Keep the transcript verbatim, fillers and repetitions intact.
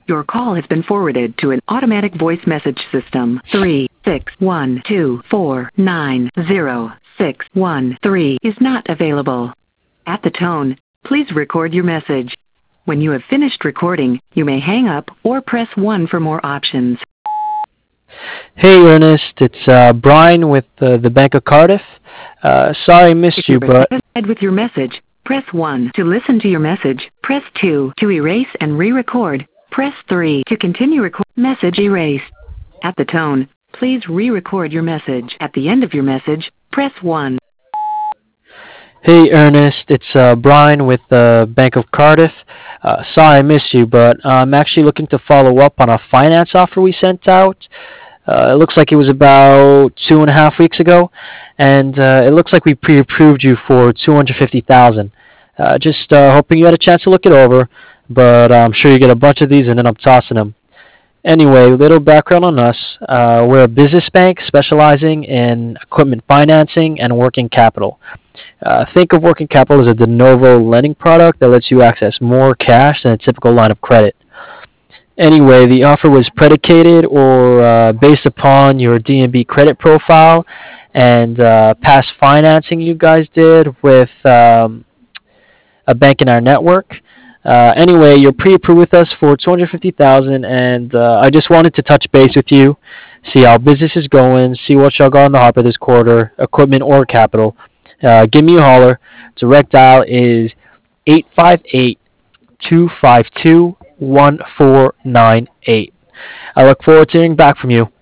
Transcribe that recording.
Your call has been forwarded to an automatic voice message system. Three six one two four nine zero six one three is not available. At the tone, please record your message. When you have finished recording, you may hang up or press one for more options. Hey Ernest, it's uh, Brian with uh, the Bank of Cardiff. Uh, sorry I missed If you, you're but satisfied with your message, press one. To listen to your message, press two. To erase and re-record, press three. To continue record, message erased. At the tone, please re-record your message. At the end of your message, press one. hey Ernest, it's uh, Brian with the Bank of Cardiff. Uh, sorry I missed you, but I'm actually looking to follow up on a finance offer we sent out. Uh, it looks like it was about two and a half weeks ago, and uh, it looks like we pre-approved you for two hundred fifty thousand. Uh, just uh, hoping you had a chance to look it over, but I'm sure you get a bunch of these and end up tossing them. Anyway, little background on us. Uh, we're a business bank specializing in equipment financing and working capital. Uh, think of working capital as a de novo lending product that lets you access more cash than a typical line of credit. Anyway, the offer was predicated or uh, based upon your D N B credit profile and uh, past financing you guys did with um, a bank in our network. Uh, anyway, you're pre-approved with us for two hundred fifty thousand dollars, and uh, I just wanted to touch base with you, see how business is going, see what y'all got on the hopper this quarter, equipment or capital. Uh, give me a holler. Direct dial is eight five eight, two five two, one four nine eight. I look forward to hearing back from you.